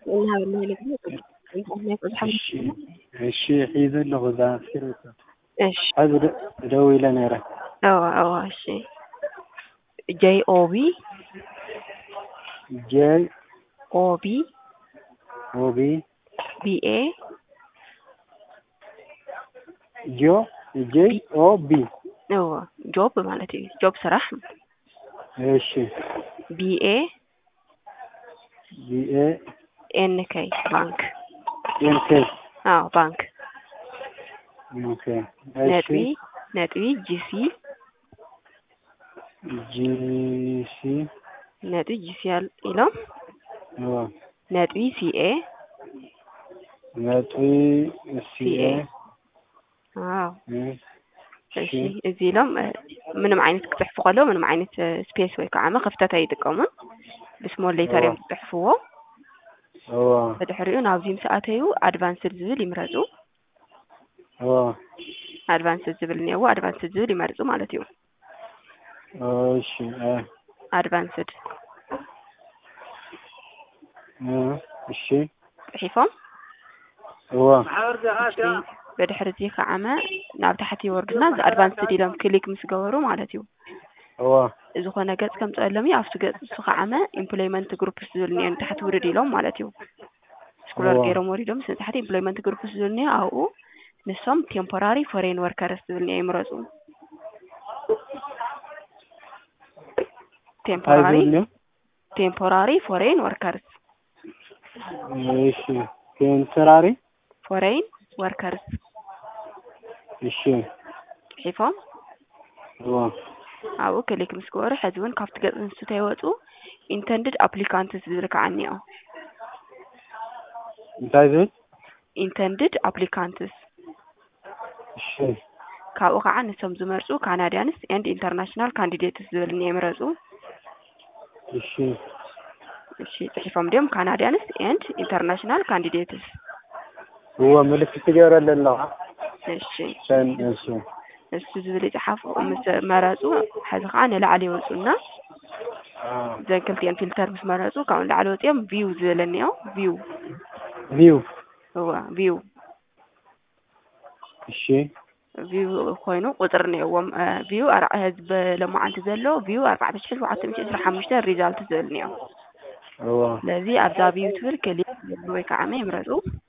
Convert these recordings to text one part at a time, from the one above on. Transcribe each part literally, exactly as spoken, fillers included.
إنها والله لازم ناكل حاجة. እሺ እሺ ሒዘለኹ እዛ እስክሪብቶ እሺ ሕዚ ደ- ደው ኢለ ነይረ አዎ አዎ እሺ ጄ ኦ ቢ ጄ ኦ ቢ ኦ ቢ ቢ ኤ ጆ ጄ ኦ ቢ አዎ ጆብ ማለት እዩ ጆብ ስራሕ እሺ ቢ ኤ ቢ ኤ ኤን ኬ ባንክ ኤን ኬ አዎ ባንክ ኦኬ እሺ ነጥቢ ነጥቢ ጂ ሲ ጂ ሲ ነጥቢ ጂ ሲ ያል ኢሎም ኦ ነጥቢ ሲ ኤ ነጥቢ ሲ ኤ አዎ እሺ እሺ እዚ ኢሎም ምንም ዓይነት ክፅሕፉ ከሎ ምንም ዓይነት ስፔስ ወይ ከዓ መክፍተት ኣይጥቀሙን ብስሞል ሌተር እዮም ዝፅሕፍዎ ኦ ብድሕሪኡ ናብዚ ምስ ኣተዩ ኣድቫንስድ ዝብል ይምረፁ ኦ ኣድቫንስድ ዝብል እኒአዎ ኣድቫንስድ ዝብል ይመርፁ ማለት እዩ እሺ አ ኣድቫንስድ እሺ ፅሒፎም ኦ ብድሕሪ እዚ ከዓመ ናብ ታሕቲ ይወርዱና እዚ ኣድቫንስድ ኢሎም ክሊክ ምስ ገበሩ ማለት እዩ ኦ ዝኾነ ገፅ ከምፅአሎም እዩ ኣብቲ ገፅ እሱ ከዓመ ኢምፕሎይመንት ግሩፕስ ዝብል እኒአ ንታሕቲ ውርድ ኢሎም ማለት እዩ ስክሮል ገይሮም ወሪዶም ምስ ታሕቲ ኢምፕሎይመንት ግሩፕስ ዝብል እኒአ ኣብኡ ንሶም ቴምፖራሪ ፎሬን ወርከርስ ዝብል እኒአ ይምረፁ ቴምፖራሪ ቴምፖራሪ ፎሬን ወርከርስ እሺ ቴምፖራሪ ፎሬን ወርከርስ እሺ ሒፎም ኦ ኣብኡ ክሊክ ምስ ገበሩ ሕዚ እውን ካብቲ ገፅ ንሱ ተይወፁ ኢንተንድድ ኣፕሊካንትስ ዝብል ከዓ እኒኦ እንታይ ዝብል ኢንተንድድ ኣፕሊካንትስ እሺ ካብኡ ከዓ ንሶም ዝመርፁ ካናድያንስ ኤንድ ኢንተርናሽናል ካንዲዴትስ ዝብል እኒአ ይምረፁ እሺ እሺ ፅሒፎም ድዮም ካናድያንስ ኤንድ ኢንተርናሽናል ካንዲዴትስ هو ምልክት ትገብረለ ኣለኻ እሺ እሺ እሱ ዝብል ይፅሓፉ ምስ መረፁ ሕዚ ከዓ ንላዕሊ ይወፁና ዘን ክልቲአን ፊልተር ምስ መረፁ ካብኡ ንላዕሊ ወፂኦም ቪው ዝብል እኒኦ ቪው ቪው እዋ ቪው እሺ ቪው ኮይኑ ቁፅር እኒአዎም ቪው ኣርዓ ህዝቢ ሎማዓንቲ ዘሎ ቪው ኣርባዕተ ሽሕን ሸውዓተ ሚእቲ ዕስራን ሓሙሽተን ሪዛልት ዝብል እኒኦ እዋ ስለዚ ኣብዛ ቪው ትብል ክሊክ ወይ ከዓ ይምረፁ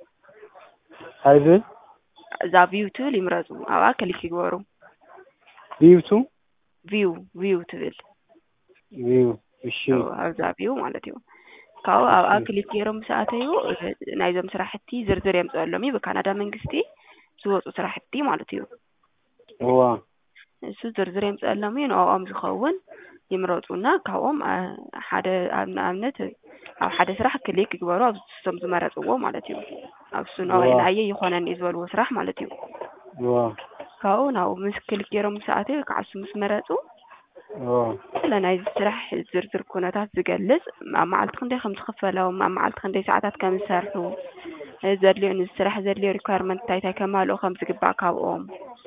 ሃይዚ እዛ ቪው ትብል ይምረፁ ኣብኣ ክሊክ ይግበሩ ቪው ቱ ቪው ቪው ትብል ቪው እሺ ኣብዛ ቪው ማለት እዩ ካብኡ ኣብኣ ክሊክ ገይሮም ምስ ኣተዩ ናይዞም ስራሕቲ ዝርዝር የምፅአሎም እዩ ብካናዳ መንግስቲ ዝወፁ ስራሕቲ ማለት እዩ እዋ እሱ ዝርዝር የምፅአሎም እዩ ንዕኦም ዝኸውን ይምረፁና ካብኦም ሓደ ኣብ ንኣብነት ኣብ ሓደ ስራሕ ክሊክ ይግበሩ ኣብ ዝቶም ዝመረፅዎ ማለት እዩ ኣብ እሱ ናየ ይኮነኒ እዩ ዝበልዎ ስራሕ ማለት እዩ እዋ ካብኡ ናብኡ ምስ ክሊክ ገይሮም ምስ ኣተዩ ከዓ እሱ ምስ መረፁ እዋ ስለናይ ዝስራሕ ዝርዝር ኩነታት ዝገልፅ ኣብ መዓልቲ ክንደይ ከም ዝኽፈሎም ኣብ መዓልቲ ክንደይ ሰዓታት ከም ዝሰርሑ ዘድልዮ ንስራሕ ዘድልዮ ሪኳየርመንት እንታይ እንታይ ከማልኡ ከም ዝግባእ ካብኦም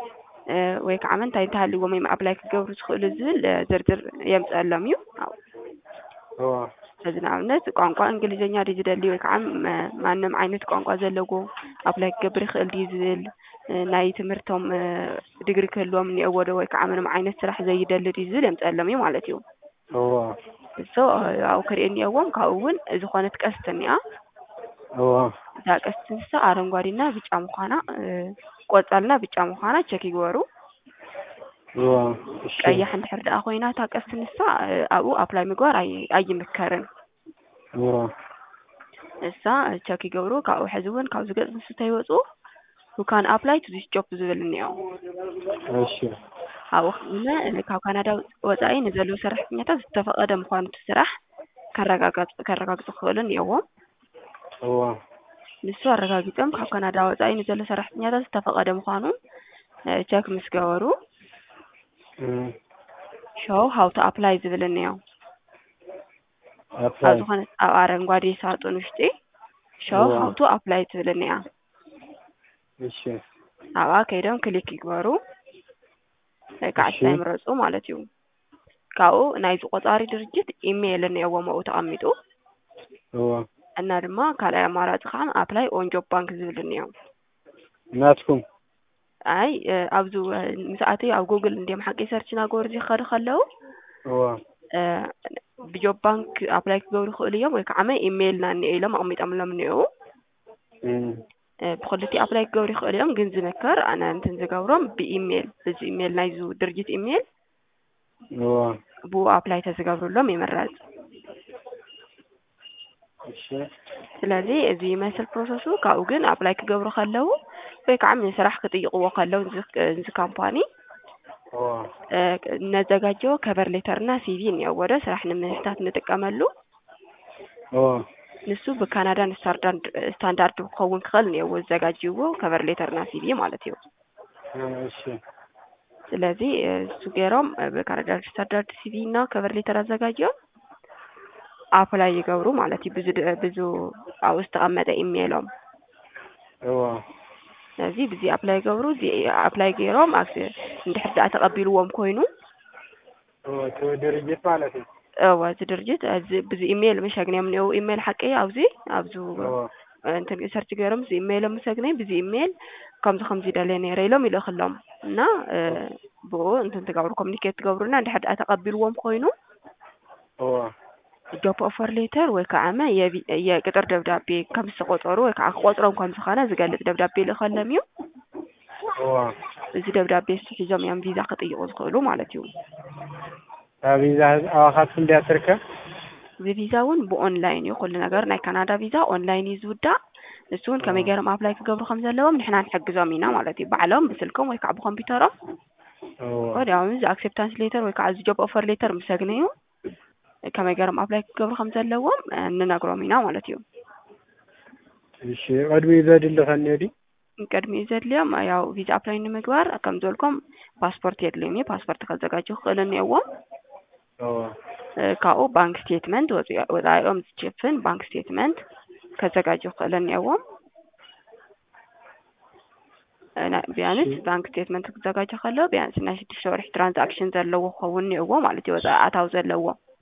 ወይ ከዓ እንታይ እንተሃልይዎም ወይ ኣፕላይ ክገብሩ ዝኽእሉ ዝብል ዝርዝር የምፅአሎም እዩ እዋ እዚ ንኣብነት ቋንቋ እንግሊዝኛ ድዩ ዝደሊ ወይ ከዓ ማንም ዓይነት ቋንቋ ዘለዎ ኣፕላይ ክገብር ይኽእል ድዩ ዝብል ናይ ትምህርቶም ዲግሪ ክህልዎም እኒአዎ ዶ ወይ ከዓ ምንም ዓይነት ስራሕ ዘይደሊ ድዩ ዝብል የምፅአሎም እዩ ማለት እዩ እዋ እሶ ኣብኡ ክሪኡ እኒአዎም ካብኡ እውን ዝኾነት ቀስቲ እኒኣ እዋ እዛ ቀስቲ ንሳ ኣረንጓዴና ብጫ ምዃና ቆፃልና ብጫ ምዃና ቸክ ይግበሩ እዋ እሺ ቀያሕ እንድሕር ደኣ ኮይና እታ ቀስቲ ንሳ ኣብኡ ኣፕላይ ምግባር ኣይምከርን እዋ እሳ ቸክ ይገብሩ ካብኡ ሕዚ እውን ካብዚ ገፅ ንሱ ተይወፁ who can apply to this job ዝብል እኒኦ እሺ ኣብኡ ከዓነ ካብ ካናዳ ወፃኢ ንዘለዉ ሰራሕተኛታት ዝተፈቐደ ምዃኑ እቲ ስራሕ ከረጋገፁ ከረጋግፁ ክኽእሉ እኒአዎም እዋ ንሱ ኣረጋጊፆም ካብ ካናዳ ወፃኢ ንዘሎ ሰራሕተኛታት ዝተፈቐደ ምዃኑ ቸክ ምስ ገበሩ show how to apply ዝብል እኒኦ ኣብ ዝኾነ ኣብ ኣረንጓዴ ሳጡን ውሽጢ show how to apply ዝብል እኒኣ እሺ ኣብኣ ከይዶም ክሊክ ይግበሩ كعسى يمرسو مالتيو كاو نايز قطاري درجت إيميل إني أول ما أتعمدو هو እና ድማ ካልኣይ ኣማራፂ ከዓ ኣፕላይ ኦን ጆብ ባንክ ዝብል እኒኦ ናትኩም ኣይ ኣብዙ ምስኣተይ ኣብ ጉግል እንዲም ሓቂ ሰርች ናገሩ ዝኸዱ ከለው እዋ ብጆብ ባንክ ኣፕላይ ክገብሩ ይኽእሉ እዮም ወይ ከዓ ኢሜይል ና እኒኦ ኢሎም ኣቕሚጦምሎም እኒኦ ብክልቲ ኣፕላይ ክገብሩ ይኽእሉ እዮም ግን ዝምከር ኣነ እንትን ዝገብሮም ብኢሜይል እዚ ኢሜይል ናይዙ ድርጅት ኢሜይል እዋ ብኡ ኣፕላይ ተዝገብሩሎም ይምረፅ እሺ ስለዚ እዚ መስል ፕሮሰሱ ካብኡ ግን ኣፕላይ ክገብሩ ከለው ወይ ከዓ ስራሕ ክጥይቅዎ ከለው እዚ ካምፓኒ እዋ ነዘጋጀው ከቨር ሌተር እና ሲቪ እንየወደ ስራሕ ንምስታት እንጥቀመሉ እዋ ንሱ በካናዳን ስታንዳርድ ስታንዳርድ ክኸውን ክኽእል ነው ዘጋጅዎ ከቨር ሌተር እና ሲቪ ማለት እዩ እሺ ስለዚ እሱ ገሮም በካናዳን ስታንዳርድ ሲቪ እና ከቨር ሌተር አዘጋጀው አፕላይ ይገብሩ ማለት እዩ ብዙ ብዙ አውስተ አመደ ኢሜይሎም እዋ ስለዚ ብዙ አፕላይ ይገብሩ ዚ አፕላይ ገሮም አክስ እንድሕዳ ተቀቢልዎም ኮይኑ እዋ ድርጅት ማለት እዩ እዋ ድርጅት ብዙ ኢሜይል መሸግነም ነው ኢሜይል ሐቂ አብዚ አብዙ እንትን ሰርች ገሮም ዚ ኢሜይል መሰግነይ ብዙ ኢሜይል ከምዚ ከምዚ ደለኔ ረይሎም ይልኽሎም እና ብኡ እንትን ተገብሩ ኮሙኒኬት ተገብሩና እንድሕዳ ተቀቢልዎም ኮይኑ እዋ ጆብ ኦፈር ሌተር ወይ ከዓማ የቅጥር ደብዳቤ ከም ተቆጠሩ ወይ ከዓ ቆጥሮም ከም ዝኻነ ዝገልጽ ደብዳቤ ልኸለም እዩ እዋ እዚ ደብዳቤ ሒዞም ያን ቪዛ ከጥይቁ ዝኽእሉ ማለት እዩ ቪዛ አዋኻት እንዲያትርከ ቪዛውን በኦንላይን ይኹል ነገር ናይ ካናዳ ቪዛ ኦንላይን ይዝውዳ እሱን ከመገረም አፕላይ ክገብሩ ከም ዘለዎም ንሕና ንሕግዞም ኢና ማለት እዩ ባዕሎም ብስልኮም ወይ ከዓ ብኮምፒውተሮም ወዲያውኑ አክሴፕታንስ ሌተር ወይ ከዓ ጆብ ኦፈር ሌተር ምሰግነዩ ከመገረም አፕላይ ክገብሩ ከም ዘለዎም እንነግሮም ኢና ማለት እዩ እሺ ቀድሚ ዘድል ኸነዲ ቀድሚ ዘድልዮም ያው ቪዛ አፕላይ ንምግባር ከም ዘልኩም ፓስፖርት የድልኝ ፓስፖርት ከዘጋጁ ክእልን የዎም እዋ ካኡ ባንክ ስቴትመንት ወጣዮም ዝጭፍን ባንክ ስቴትመንት ከዘጋጁ ክእልን የዎም እና ቢያንስ ባንክ ስቴትመንት ከዘጋጁ ከለው ቢያንስ ናይ ስድስተ ወርሒ ትራንዛክሽን ዘለዎ ኸውን የዎ ማለት እዩ ወጣአታው ዘለዎ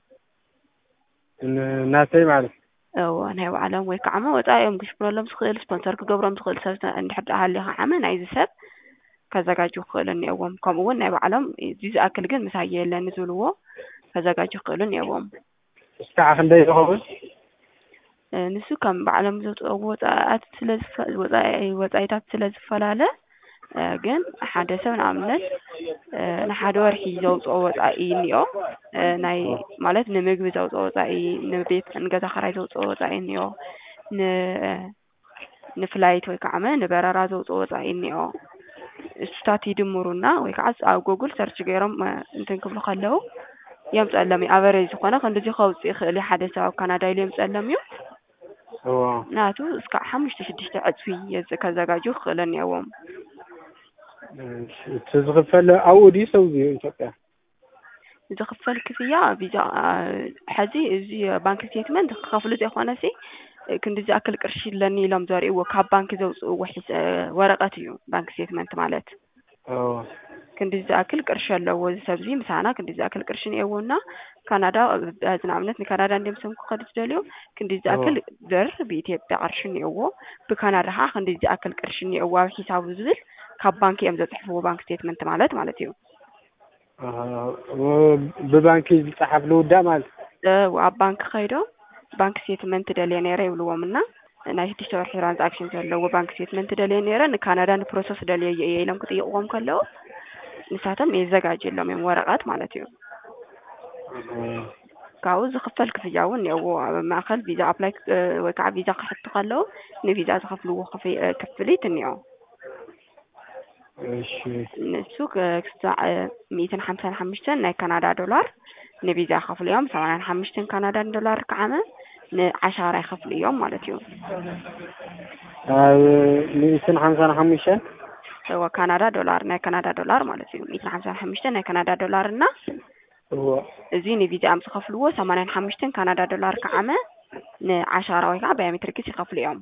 ናተይ ማለት እዋ ናይ ባዕሎም ወይ ከዓ ወጣዮም ክሽፍረሎም ዝኽእል ስፖንሰር ክገብሮም ዝኽእል ሰብ እንድሕር ሃልዩ ዓመ ናይዚ ሰብ ከዘጋጁ ክእልን የዎም ከምኡውን ናይ ባዕሎም እዚ ዝኣክል ግን ምሳየ የለን ዝብልዎ ከዘጋጁ ክእልን የዎም እስካዕ ክንደይ ይኸውን ንሱ ከም ባዕሎም ዘውፅእዎ ወፃኢታት ስለ ወፃኢታት ስለ ዝፈላለ ግን ሓደ ሰብ ንኣብነት ንሓደ ወርሒ ዘውፅኦ ወፃኢ እኒኦ ናይ ማለት ንምግቢ ዘውፅኦ ወፃኢ ንቤት ንገዛ ኸራይ ዘውፅኦ ወፃኢ እኒኦ ን ንፍላይት ወይ ከዓ ንበረራ ዘውፅኦ ወፃኢ እኒኦ እስታት ይድምሩና ወይ ከዓ ኣብ ጉግል ሰርች ገይሮም እንትን ክብሉ ከለው የምፀሎም ኣቨሬጅ ዝኾነ ክንዲዚ ከውፅእ ይኽእል ሓደ ሰብ ኣብ ካናዳ ኢሉ የምፀሎም እዩ እዋ ናቱ እስካዕ ሓሙሽተ ሽዱሽተ ዕፅፊ ከዘጋጁ ክእልን የዎም ዝኽፈል ኣብኡ ድዩ ሰው ኢትዮጵያ ዝኽፈል ክፍያ ቪዛ ሕዚ እዚ ባንክ ስቴትመንት ክኸፍሉ ዘይኾነሲ ክንዲ ዝኣክል ቅርሺ ለኒ ኢሎም ዘርእይዎ ካብ ባንክ ዘውፅእዎ ወረቐት እዩ ባንክ ስቴትመንት ማለት እዋ ክንዲ ዝኣክል ቅርሺ ኣለዎ እዚ ሰብዚ ምሳና ክንዲ ዝኣክል ቅርሺ እኒአዎና ካናዳ ዝናብነት ንካናዳ እንዲም ሰም ክኸድ ዝደልዩ ክንዲ ዝኣክል ብር ብኢትዮጵያ ቅርሺ እኒአዎ ብካናዳ ከዓ ክንዲ ዝኣክል ቅርሺ እኒአዎ ኣብ ሒሳቡ ዝብል ካብ ባንክ እዮም ዘፅሕፍዎ ባንክ ስቴትመንት ማለት ማለት እዩ ብባንኪ ዝፅሓፍ ልውዳ ማለት ኣብ ባንክ ኸይዶም ባንክ ስቴትመንት ደልየ ነይረ ይብልዎም እና ናይ ስድስተ ወርሒ ትራንዛክሽን ዘለዎ ባንክ ስቴትመንት ደልየ ነይረ ንካናዳ ንፕሮሰስ ደልየ እየ ኢሎም ክጥይቅዎም ከለው ንሳቶም የዘጋጀሎም እዮም ወረቐት ማለት እዩ ካብኡ ዝኽፈል ክፍያ እውን እኒአዎ ኣብ ማእኸል ቪዛ ኣፕላይ ወይ ከዓ ቪዛ ክሕቱ ከለው ንቪዛ ዝኸፍልዎ ክፍሊት እኒኦ እሺ ንሱ ክሳዕ ሚእትን ሓምሳን ሓሙሽተን ናይ ካናዳ ዶላር ንቪዛ ከፍሉ እዮም ሰማንያን ሓሙሽተን ካናዳን ዶላር ከዓመ ንዓሻራ ይኸፍሉ እዮም ማለት እዩ ኣብ ሚእትን ሓምሳን ሓሙሽተን እዋ ካናዳ ዶላር ናይ ካናዳ ዶላር ማለት እዩ ሚእትን ሓምሳን ሓሙሽተን ናይ ካናዳ ዶላር እና እዋ እዚ ንቪዛ ኣም ዝኸፍልዎ ሰማንያን ሓሙሽተን ካናዳ ዶላር ከዓመ ንዓሻራ ወይ ከዓ ባዮሜትሪክስ ይኸፍሉ እዮም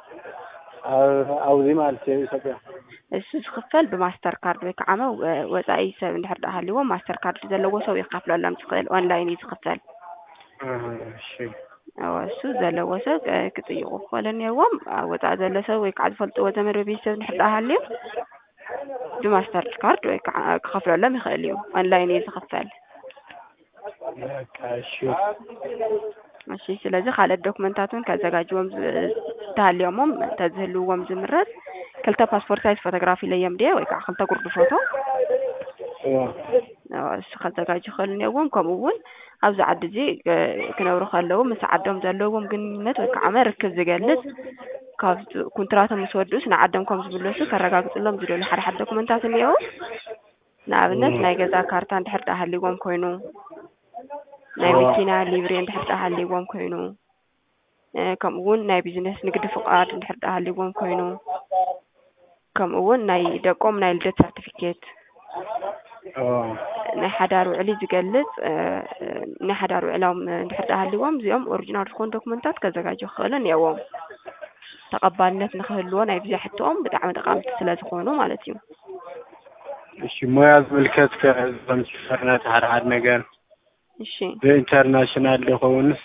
ኣብዚ ማለት እዩ ኢትዮጵያ እሱ ዝኽፈል ብማስተር ካርድ ወይ ከዓ ወፃኢ ሰብ እንድሕር ሃልይዎ ማስተር ካርድ ዘለዎ ሰው ይኸፍለሎም ዝኽእል ኦንላይን እዩ ዝኽፈል እሺ أو السو زلوا سب كتيجوا خلنا يوم وتعزل سوي كعد فلت وزمر بيسون حتى هاليوم بماستر كارد وكخفر لهم يخليهم أونلاين يتخفل كاشو ماشي ስለዚህ ካለ ዶክመንታቱን ካዘጋጁም ታልየሞም ተዝህሉዎም ዝምረት ክልተ ፓስፖርት ሳይዝ ፎቶግራፊ ለየምዲያ ወይ ከዓ ክልተ ጉርድ ፎቶ አዎ እሱ ካዘጋጁ ኸልኔዎም ከምኡውን ኣብዚ ዓዲ እዚ ክነብሩ ከለዉ ምስ ዓዶም ዘለዎም ግንኙነት ወይ ከዓ መርክብ ዝገልጽ ካብ ኮንትራቶም ምስ ወድኡስ ንዓዶም ከም ዝምለሱ ከረጋግጽሎም ዝደልዩ ሓደ ሓደ ዶክመንታት እኒአው ንኣብነት ናይ ገዛ ካርታ እንድሕር ሃልይዎም ኮይኑ ናይ መኪና ሊብሬ እንድሕር ሃልይዎም ኮይኑ ከምኡውን ናይ ቢዝነስ ንግዲ ፍቃድ እንድሕር ሃልይዎም ኮይኑ ከምኡውን ናይ ደቆም ናይ ልደት ሰርቲፊኬት ናይ ሓዳር ውዕሊ ዝገልጽ ናይ ሓዳር ውዕሎም እንድሕር ሃልይዎም እዚኦም ኦሪጂናል ዝኾኑ ዶክመንታት ከዘጋጁ ክኽእልን እኒአዎም ተቐባልነት ንኽህልዎ ናይ ቪዛ ሕቶኦም ብጣዕሚ ጠቃምቲ ስለ ዝኾኑ ማለት እዩ እሺ ሞያ ዝምልከት ከዘምስፈርነት ሓደ ሓደ ነገር እሺ በኢንተርናሽናል ለሆንስ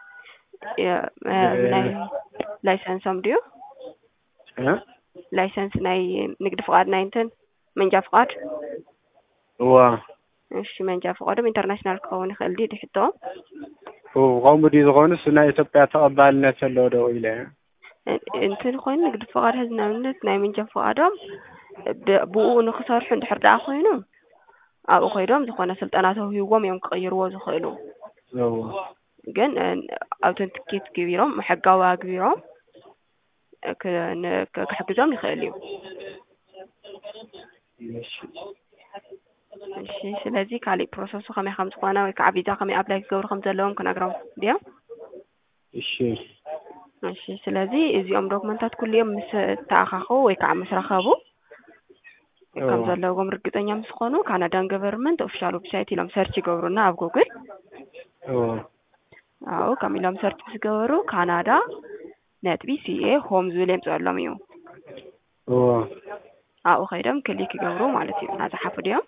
ናይ ላይሰንስም ዲዩ እ ላይሰንስ ናይ ንግዲ ፍቃድ ናይ እንትን መንጃ ፍቃድ ዋ እሺ መንጃ ፍቃድም ኢንተርናሽናል ከሆነ ይኽእል ዲ ድሕቶ ኦ ቆምዲ ዝኾንስ ናይ ኢትዮጵያ ተቐባልነት ዘለዎ ዶ ኢለ እንትን ኮይኑ ንግዲ ፍቃድ ህዝናውነት ናይ መንጃ ፍቃዶም ብኡ ንኽሰርሑ እንድሕር ደኣ ኮይኑ ኣብኡ ኸይዶም ዝኾነ ስልጠናት ተውሂቦም እዮም ክቕይርዎ ዝኽእሉ ግን ኣውተንቲኬት ገቢሮም ሕጋዊ ኣግቢሮም ክሕግዞም ይኽእል እዩ እሺ ስለዚ ካሊእ ፕሮሰሱ ከመይ ከም ዝኾነ ወይ ከዓ ቪዛ ከመይ ኣፕላይ ክገብሩ ከም ዘለዎም ክነግሮም ድዮም እሺ እሺ ስለዚ እዚኦም ዶክመንታት ኩልዮም ምስ ተኣኻኸቡ ወይ ከዓ ምስ ረኸቡ ከም ዘለዎም ርግጠኛ ምስ ኮኑ ካናዳን ገቨርንመንት ኦፊሻል ዌብሳይት ኢሎም ሰርች ይገብሩና ኣብ ጉግል አዎ ከም ኢሎም ሰርች ዝገበሩ ካናዳ ነጥቢ ሲኤ ሆም ዝብል የምፅአሎም እዩ ኣብኡ ኸይዶም ክሊክ ይገብሩ ማለት እዩ እናፀሓፉ ድዮም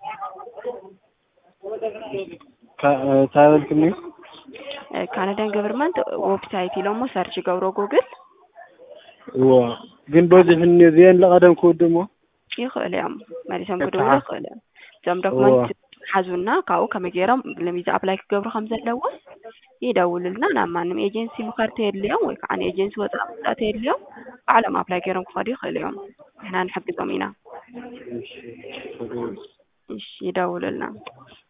ታበልክኒ ካናዳን ገቨርንመንት ዌብሳይት ኢሎም ሰርች ይገብሩ ጉግል ዋ ግን በዚህ እነዚህን ለቀደም ክውድሞ ይኽእል እዮም መሪሶም ክድውሉ ይኽእል እዮም እዞም ዶክመንት ሓዙና ካብኡ ከመይ ገይሮም ለቪዛ ኣፕላይ ክገብሩ ከም ዘለዎም ይደውሉልና ናብ ማንም ኤጀንሲ ምኻድ ተየድልዮም ወይ ከዓ ንኤጀንሲ ወፃእ ምውፃእ ተየድልዮም ባዕሎም ኣፕላይ ገይሮም ክኸዱ ይኽእሉ እዮም ንሕና ንሕግዞም ኢና እሺ ይደውሉልና